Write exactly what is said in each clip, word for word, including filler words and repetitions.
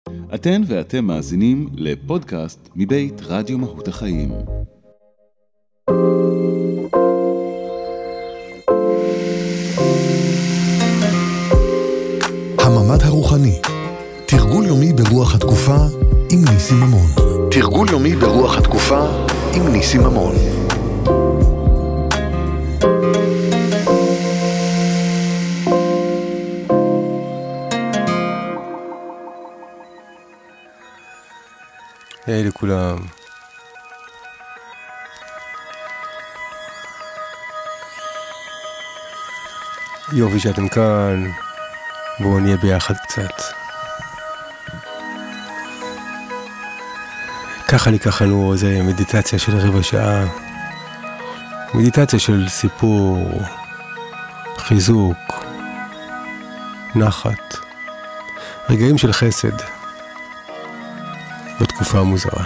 אתן ואתם מאזינים לפודקאסט מבית רדיו מהות החיים. הממד הרוחני, תרגול יומי ברוח התקופה עם ניסים ממון. תרגול יומי ברוח התקופה עם ניסים ממון. היי לכולם. יופי שאתם כאן. בואו נהיה ביחד קצת. ככה ניקח לנו איזה מדיטציה של רבע שעה. מדיטציה של סיפור, חיזוק, נחת, רגעים של חסד בתקופה המוזרה.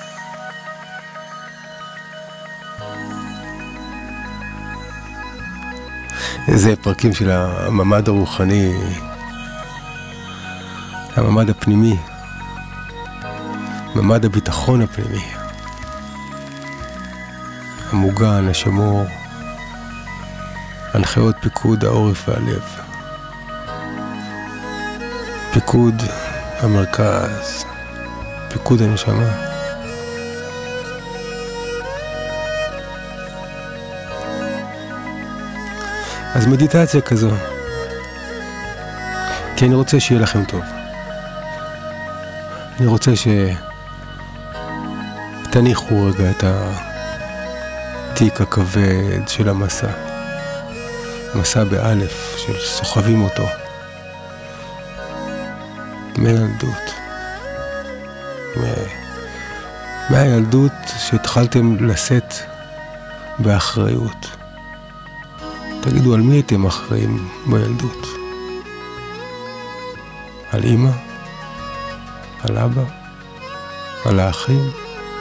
זה פרקים של הממד הרוחני, הממד הפנימי, ממד הביטחון הפנימי, המוגן, השמור, הנחיות פיקוד העורף והלב, פיקוד המרכז, פיקוד הנשמה. אז מדיטציה כזו, כי אני רוצה שיהיה לכם טוב. אני רוצה שתניחו רגע את התיק הכבד של המסע. מסע באלף של סוחבים אותו. מילדות. מהילדות שהתחלתם לשאת באחריות. תגידו, על מי הייתם אחראים בילדות? על אמא? על אבא? על האחים?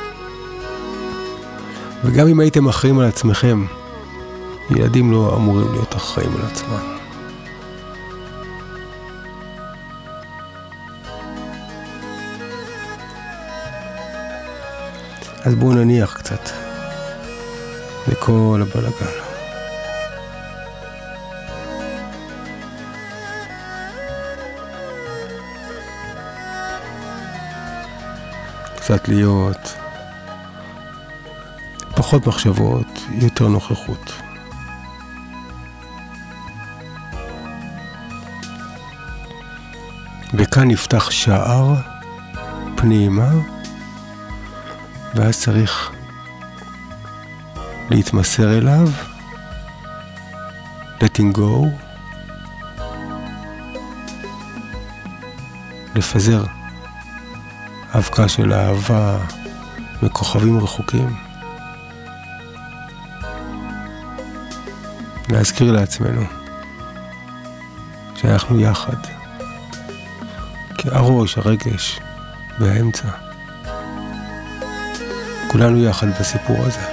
וגם אם הייתם אחראים על עצמכם, ילדים לא אמורים להיות אחראים על עצמם. אז בואו נניח קצת לכל הבלגן. קצת להיות פחות מחשבות, יותר נוכחות. וכאן נפתח שער פנימה, ואז צריך להתמסר אליו, letting go, לפזר אבקה של אהבה מכוכבים רחוקים, להזכיר לעצמנו שאנחנו יחד, כי הראש, הרגש והאמצע, כולנו יחד בסיפור הזה.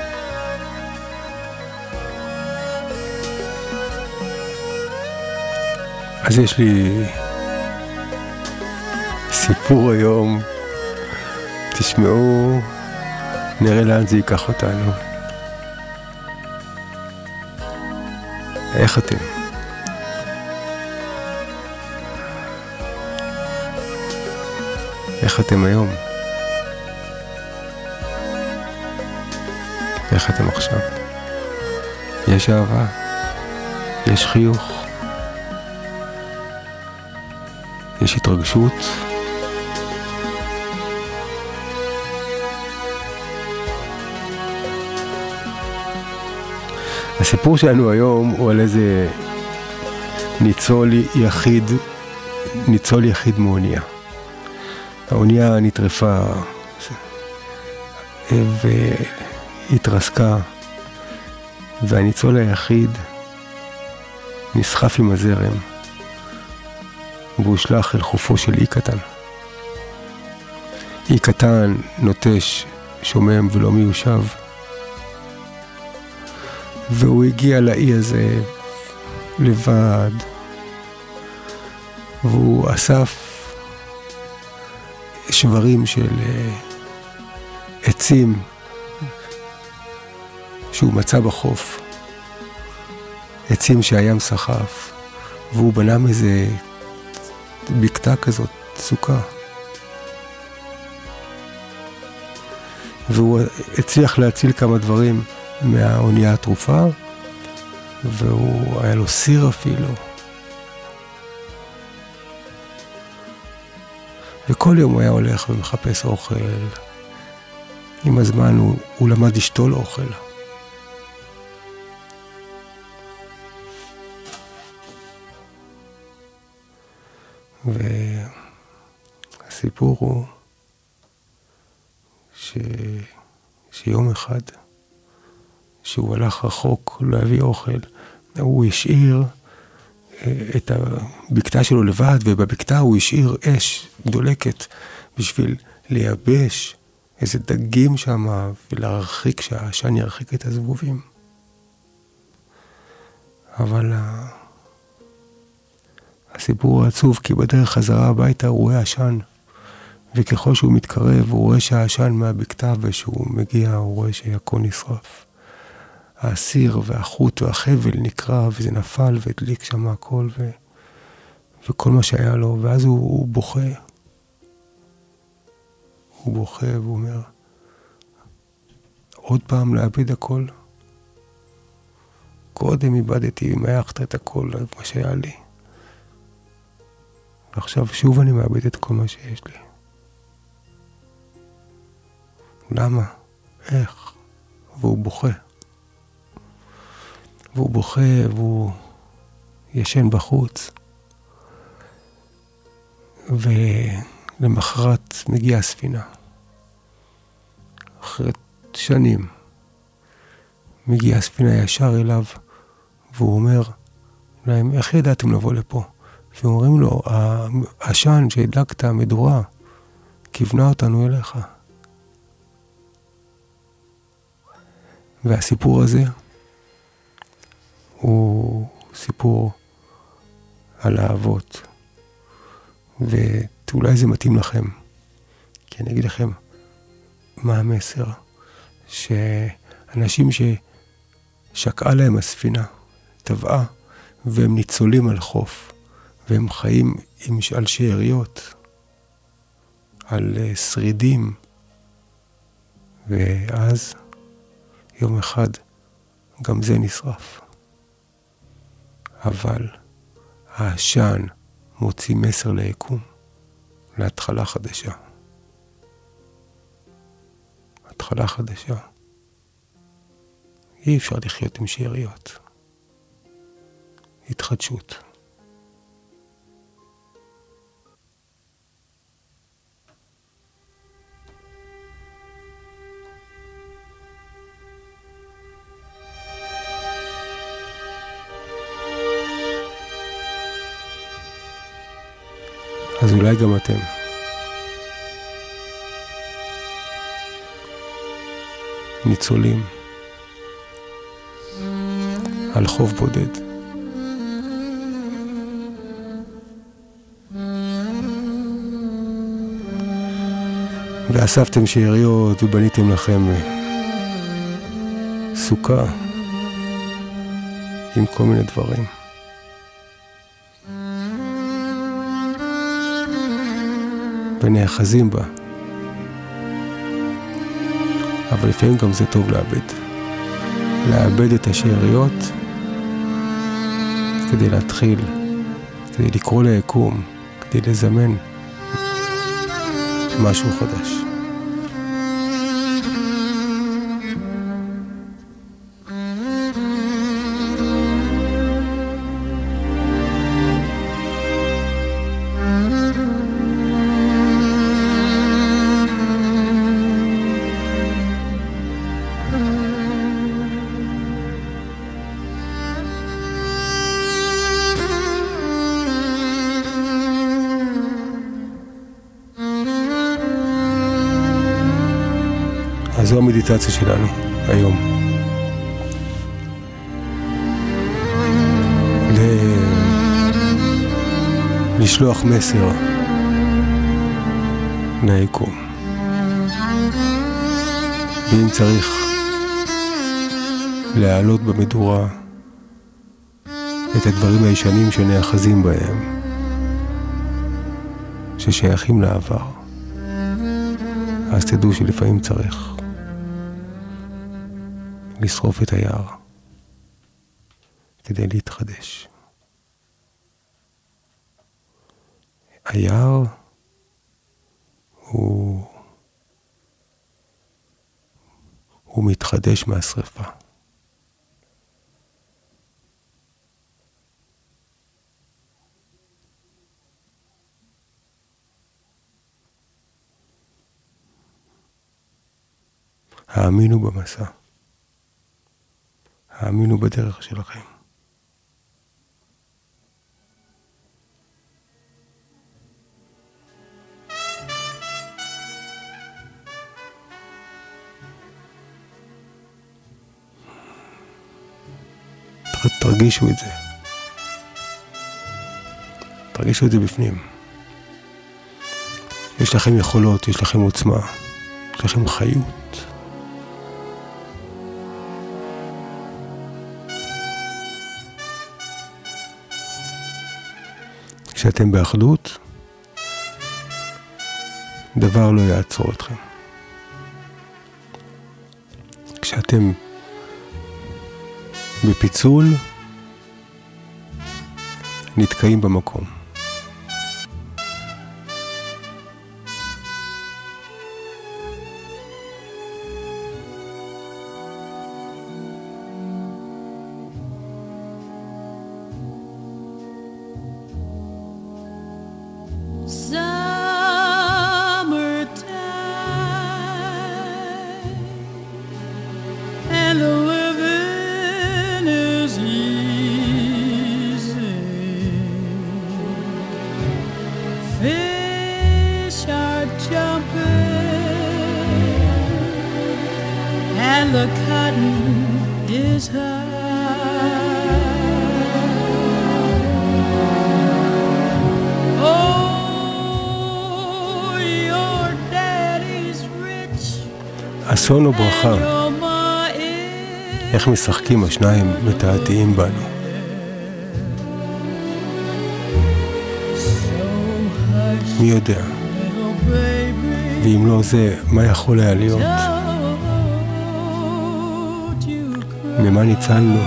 אז יש לי סיפור היום, תשמעו, נראה לאן זה ייקח אותנו. איך אתם? איך אתם היום? איך אתם עכשיו? יש אהבה? יש חיוך? יש התרגשות? הסיפור שלנו היום הוא על איזה ניצול יחיד, ניצול יחיד מאונייה. האונייה נטרפה והתרסקה, והניצול היחיד נסחף עם הזרם, והוא שלח אל חופו של אי קטן. אי קטן, נוטש, שומם ולא מיושב. והוא הגיע לאי הזה לבד, והוא אסף שברים של עצים שהוא מצא בחוף, עצים שהים סחף, והוא בנה מזה בקתה כזאת, סוכה. והוא הצליח להציל כמה דברים מהאונייה התרופה, והוא היה לו סיר אפילו. וכל יום הוא היה הולך ומחפש אוכל. עם הזמן הוא, הוא למד לשתול אוכל. והסיפור הוא ש... שיום אחד שהוא הלך רחוק להביא אוכל, הוא השאיר את הבקתה שלו לבד, ובבקתה הוא השאיר אש דולקת בשביל לייבש איזה דגים שם ולהרחיק, שהעשן ירחיק את הזבובים. אבל הסיפור העצוב, כי בדרך חזרה הביתה הוא רואה עשן, וככל שהוא מתקרב הוא רואה שהעשן מהבקתה, ושהוא מגיע הוא רואה שהכל נשרף. הסיר והחוט והחבל נקרע, וזה נפל והדליק שם הכל, ו... וכל מה שהיה לו, ואז הוא, הוא בוכה. הוא בוכה והוא אומר, עוד פעם לאבד הכל. קודם איבדתי ומייחת את הכל, מה שהיה לי. ועכשיו שוב אני מאבד את כל מה שיש לי. למה? איך? והוא בוכה. והוא בוכה והוא ישן בחוץ. ולמחרת מגיעה הספינה. אחרי שנים מגיעה הספינה ישר אליו, והוא אומר להם, איך ידעתם לבוא לפה? ואומרים לו, העשן שהדלקת, המדורה, כיוונה אותנו אליך. והסיפור הזה הוא סיפור על האהבות. ואולי זה מתאים לכם, כי אני אגיד לכם מה המסר, שאנשים ששקעה להם הספינה, טבעה, והם ניצולים על חוף, והם חיים עם, על שאריות, על שרידים, ואז יום אחד גם זה נשרף. אבל העשן מוציא מסר ליקום, להתחלה חדשה. התחלה חדשה. אי אפשר לחיות עם שאריות. התחדשות. אז אולי גם אתם. ניצולים על חוף בודד. ואספתם שאריות ובניתם לכם סוכה עם כל מיני דברים. ונאחזים בה. אבל לפעמים גם זה טוב לאבד. לאבד את השאריות כדי להתחיל, כדי לקרוא ליקום, כדי לזמן משהו חדש. אז זו המדיטציה שלנו היום. ל... לשלוח מסר נא יקום. ואם צריך להעלות במדורה את הדברים הישנים שנאחזים בהם, ששייכים לעבר, אז תדעו שלפעמים צריך לשרוף את היער כדי להתחדש. היער הוא הוא מתחדש מהשריפה. האמינו במסע. האמינו בדרך שלכם. תרגישו את זה. תרגישו את זה בפנים. יש לכם יכולות, יש לכם עוצמה, יש לכם חיות. כשאתם באחדות, דבר לא יעצור אתכם. כשאתם בפיצול, נתקעים במקום. The cotton is high. Oh, your daddy's rich. אסון או ברכה. איך משחקים השניים מתעתעים בנו. מי יודע? ואם לא זה, מה יכול היה להיות? ממה ניצלנו?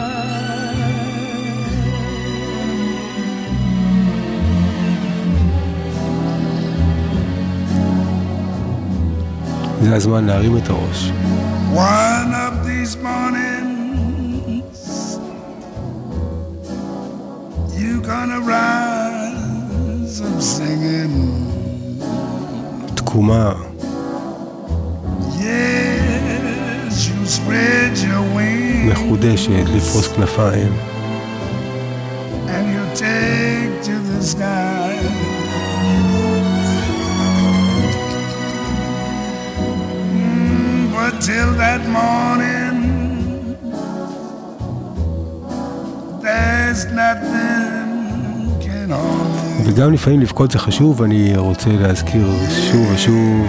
זה הזמן להרים את הראש. One of these mornings you gonna rise up singing. תקומה. Yes, you spread your wings. מחודשת, לפרוס כנפיים. And you take to the sky. Mm, but till that morning, there's nothing can harm you. וגם לפעמים לבכות זה חשוב, אני רוצה להזכיר שוב ושוב,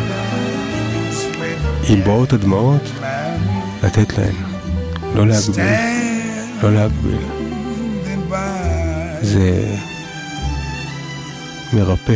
עם באות הדמעות, לתת להן, לא להגביל, לא להגביל. זה מרפא.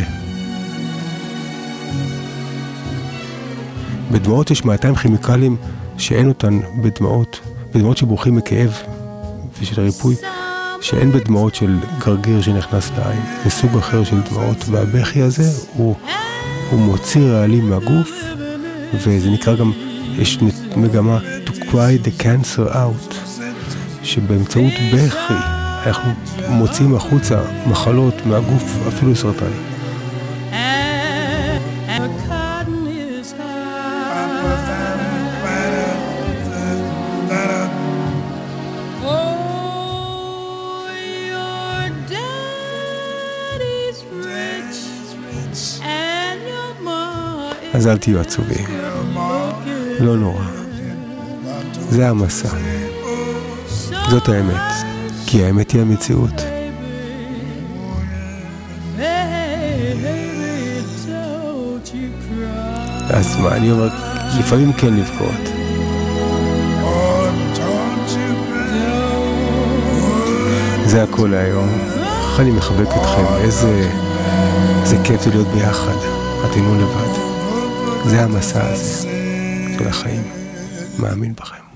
בדמעות יש מאתיים כימיקלים שאין אותן בדמעות, בדמעות שבורחים מכאב ושל ריפוי, שאין בדמעות של גרגיר שנכנס לעין. זה סוג אחר של דמעות, והבכי הזה הוא, הוא מוציא רעלים מהגוף, וזה נקרא גם, יש מגמה to cry the cancer out, שבאמצעות בכי אנחנו מוציאים החוצה מחלות מהגוף, אפילו סרטן. אז אל תהיו עצובים, לא נורא, זה המסע, זאת האמת, כי האמת היא המציאות. Baby told אז מה, אני אומר, לפעמים כן לבכות. זה הכל היום. אני מחבק אתכם, איזה, איזה כיף זה להיות ביחד. אתם לא לבד. זה המסע הזה של החיים. מאמין בכם.